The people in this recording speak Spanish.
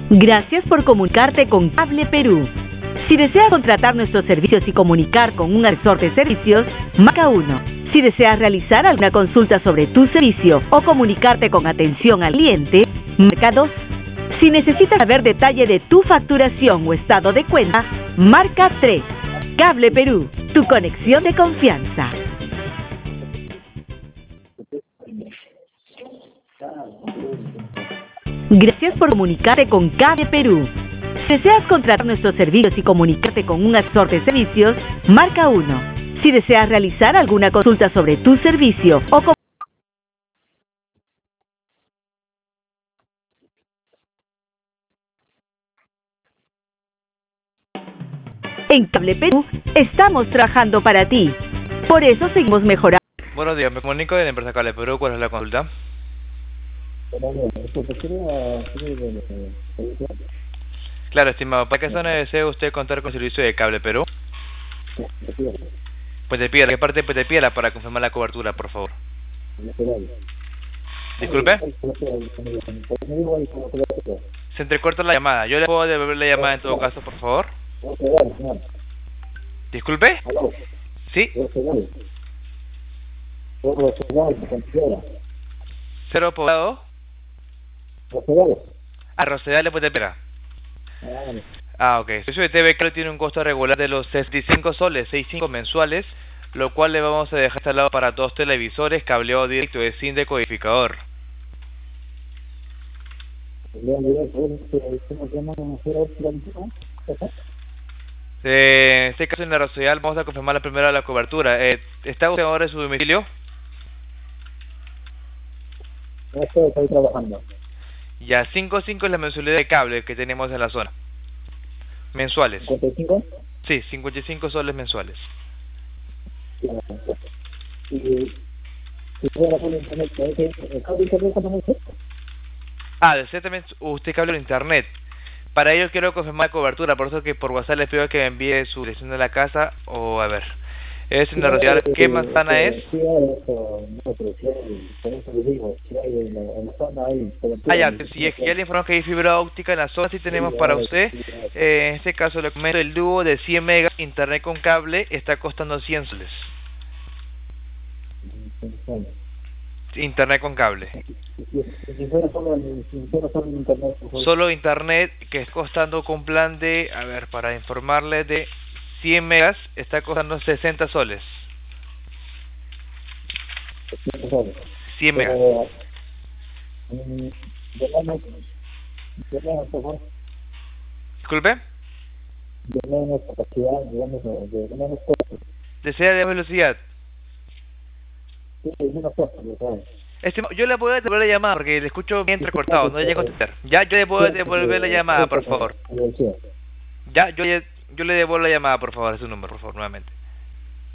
Gracias por comunicarte con Cable Perú. Si deseas contratar nuestros servicios y comunicar con un asesor de servicios, marca 1. Si deseas realizar alguna consulta sobre tu servicio o comunicarte con atención al cliente, marca 2. Si necesitas saber detalle de tu facturación o estado de cuenta, marca 3. Cable Perú, tu conexión de confianza. Gracias por comunicarte con Cable Perú. Si deseas contratar nuestros servicios y comunicarte con un asesor de servicios, marca 1. Si deseas realizar alguna consulta sobre tu servicio o en Cable Perú estamos trabajando para ti. Por eso seguimos mejorando. Buenos días, me comunico de la empresa Cable Perú. ¿Cuál es la consulta? Claro, estimado. ¿Para qué zona desea usted contar con servicio de Cable Perú? Puertepiedra. ¿Qué parte de Puertepiedra para confirmar la cobertura, por favor? Disculpe. Se entrecorta la llamada. ¿Yo le puedo devolver la llamada en todo caso, por favor? Disculpe. ¿Sí? ¿Cero Poblado? Rosedal de Puertepiedra. Ok. El servicio de TV Cable tiene un costo regular de los 65 soles, 65 mensuales, lo cual le vamos a dejar instalado para 2 televisores, cableado directo de sin decodificador. En este caso en la Rosedal vamos a confirmar la primera la cobertura. ¿Está usted ahora en su domicilio? Estoy trabajando. Ya, 5.5 es la mensualidad de cable que tenemos en la zona. Mensuales. ¿55? Sí, 55 soles mensuales. Y fuera por internet, ¿el cable internet cuánto me dice? Desea también usted cable en internet. Para ello quiero confirmar cobertura, por eso que por WhatsApp les pido que me envíe su dirección de la casa o a ver. Es en la Rosedal. ¿Qué manzana es? Ya, si es que ya le informamos que hay fibra óptica en la zona, sí tenemos para usted. En este caso le comento, el dúo de 100 megas internet con cable está costando 100 soles. Internet con cable. Solo internet, que es costando con plan de, a ver, para informarle, de 100 megas, está costando 60 soles. 100 megas. Disculpe. ¿Desea de velocidad? Yo le puedo devolver la llamada porque le escucho bien entrecortado, no le llego a contestar. Ya, yo le puedo devolver la llamada, por favor. Ya, yo le devuelvo la llamada, por favor, a su número, por favor, nuevamente.